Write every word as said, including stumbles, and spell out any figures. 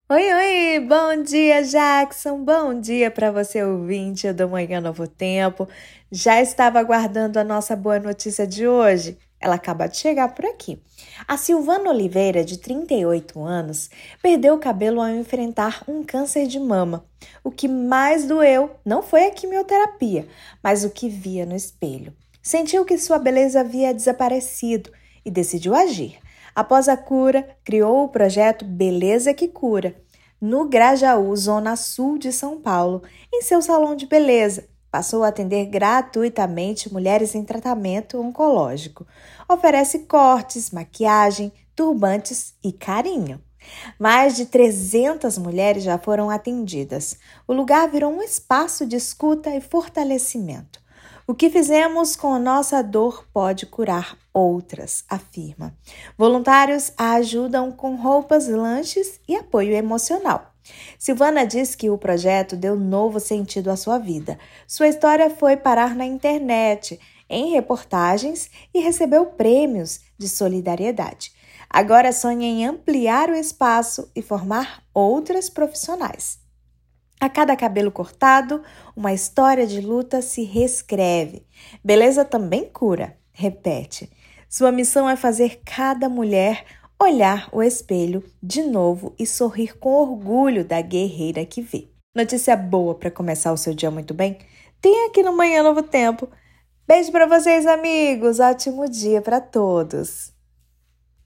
Oi, oi, bom dia, Jackson. Bom dia para você, ouvinte do Manhã Novo Tempo. Já estava aguardando a nossa boa notícia de hoje? Ela acaba de chegar por aqui. A Silvana Oliveira, de trinta e oito anos, perdeu o cabelo ao enfrentar um câncer de mama. O que mais doeu não foi a quimioterapia, mas o que via no espelho. Sentiu que sua beleza havia desaparecido e decidiu agir. Após a cura, criou o projeto Beleza que Cura, no Grajaú, zona sul de São Paulo, em seu salão de beleza. Passou a atender gratuitamente mulheres em tratamento oncológico. Oferece cortes, maquiagem, turbantes e carinho. Mais de trezentas mulheres já foram atendidas. O lugar virou um espaço de escuta e fortalecimento. O que fizemos com nossa dor pode curar outras, afirma. Voluntários a ajudam com roupas, lanches e apoio emocional. Silvana diz que o projeto deu novo sentido à sua vida. Sua história foi parar na internet, em reportagens e recebeu prêmios de solidariedade. Agora sonha em ampliar o espaço e formar outras profissionais. A cada cabelo cortado, uma história de luta se reescreve. Beleza também cura, repete. Sua missão é fazer cada mulher olhar o espelho de novo e sorrir com orgulho da guerreira que vê. Notícia boa para começar o seu dia muito bem? Tem aqui no Manhã Novo Tempo. Beijo para vocês, amigos. Ótimo dia para todos.